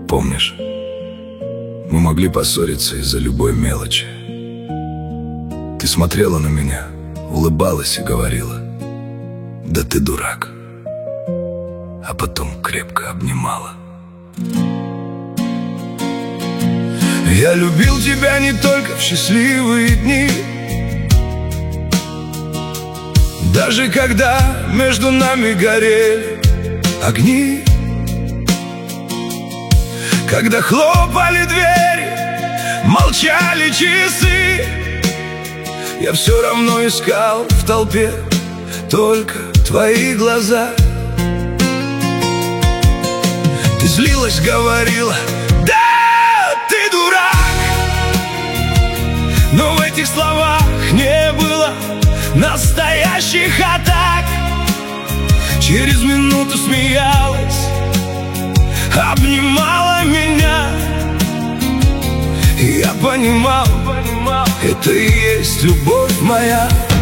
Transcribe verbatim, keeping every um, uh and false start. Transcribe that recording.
Помнишь, мы могли поссориться из-за любой мелочи. Ты смотрела на меня, улыбалась и говорила: да ты дурак. А потом крепко обнимала. Я любил тебя не только в счастливые дни, даже когда между нами горели огни, когда хлопали двери, молчали часы. Я все равно искал в толпе только твои глаза. Ты злилась, говорила: да, ты дурак. Но в этих словах не было настоящих атак. Через минуту смеялась, обнимала меня. И я понимал, это и есть любовь моя.